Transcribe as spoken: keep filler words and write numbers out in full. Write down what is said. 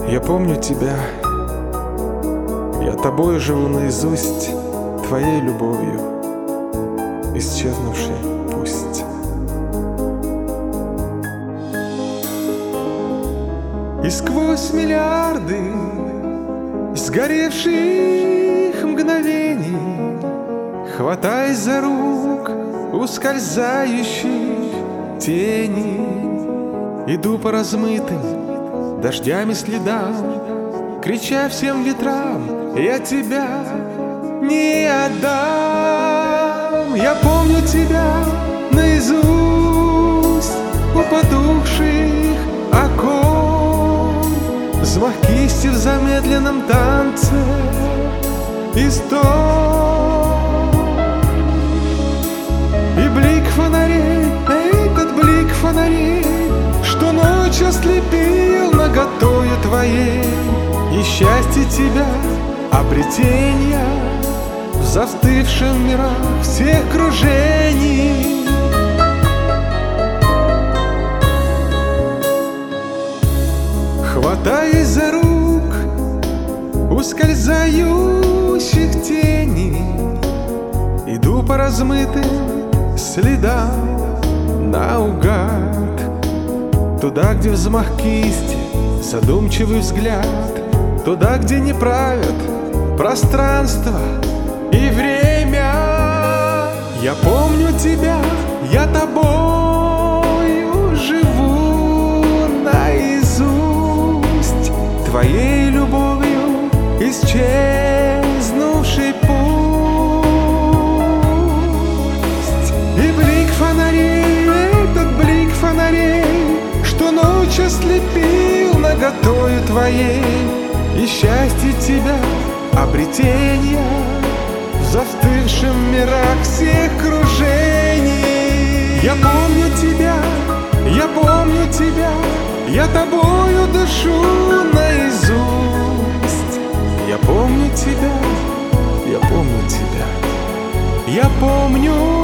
Я помню тебя, я тобою живу наизусть, твоей любовью, исчезнувшей пусть. И сквозь миллиарды сгоревших мгновений, хватаясь за рук ускользающих теней, иду по размытым дождями следам, крича всем ветрам: я тебя не отдам. Я помню тебя наизусть у потухших окон, взмах кисти в замедленном танце и стон, и блик фонарей, этот блик фонарей, что ночь ослепил наготою твоей, и счастье тебя, обретенья в застывшем мирах всех кружений. Хватаясь за рук ускользающих теней, иду по размытым следам наугад, туда, где взмах кисти, задумчивый взгляд, туда, где не правят пространство и время. Я помню тебя, я тобою живу наизусть, твоей любовью исчезнувший пусть. И блик фонарей, этот блик фонарей, что ночь ослепил наготою твоей, и счастье тебя, обретенья в застывшем мирах всех кружений. Я помню тебя, я помню тебя, я тобою дышу наизусть. Я помню тебя, я помню тебя, я помню